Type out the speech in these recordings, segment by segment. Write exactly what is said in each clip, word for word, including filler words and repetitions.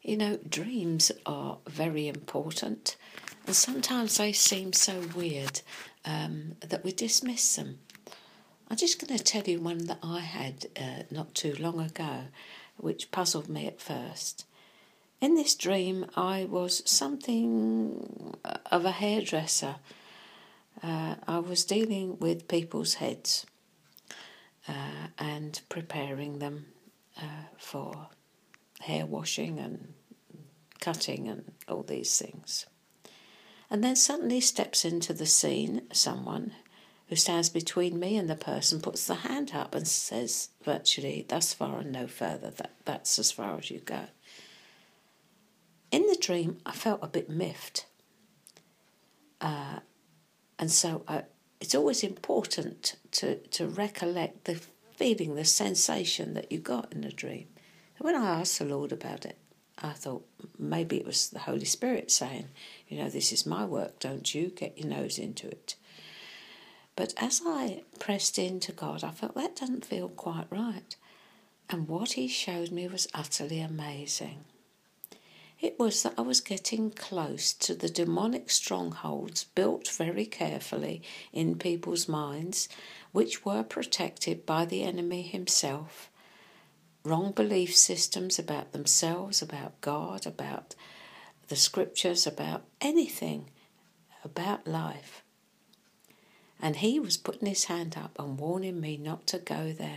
You know, dreams are very important, and sometimes they seem so weird um, that we dismiss them. I'm just going to tell you one that I had uh, not too long ago, which puzzled me at first. In this dream, I was something of a hairdresser. Uh, I was dealing with people's heads uh, and preparing them uh, for hair washing and cutting and all these things. And then suddenly steps into the scene someone who stands between me and the person, puts the hand up and says virtually, "Thus far and no further, that, that's as far as you go." In the dream, I felt a bit miffed. Uh, and so I, it's always important to, to recollect the feeling, the sensation that you got in the dream. And when I asked the Lord about it, I thought maybe it was the Holy Spirit saying, you know, this is my work, don't you? Get your nose into it. But as I pressed into God, I felt that doesn't feel quite right. And what he showed me was utterly amazing. It was that I was getting close to the demonic strongholds built very carefully in people's minds, which were protected by the enemy himself. Wrong belief systems about themselves, about God, about the scriptures, about anything, about life. And he was putting his hand up and warning me not to go there.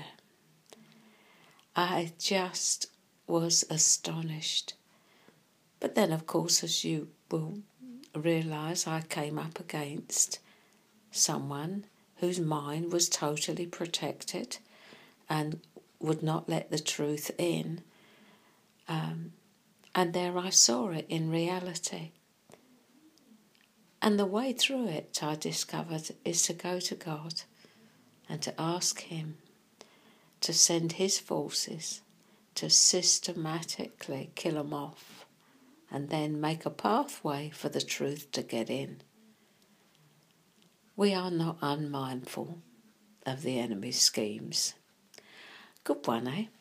I just was astonished. But then, of course, as you will realise, I came up against someone whose mind was totally protected and would not let the truth in. Um, and there I saw it in reality. And the way through it, I discovered, is to go to God and to ask him to send his forces to systematically kill them off and then make a pathway for the truth to get in. We are not unmindful of the enemy's schemes. Good one, eh?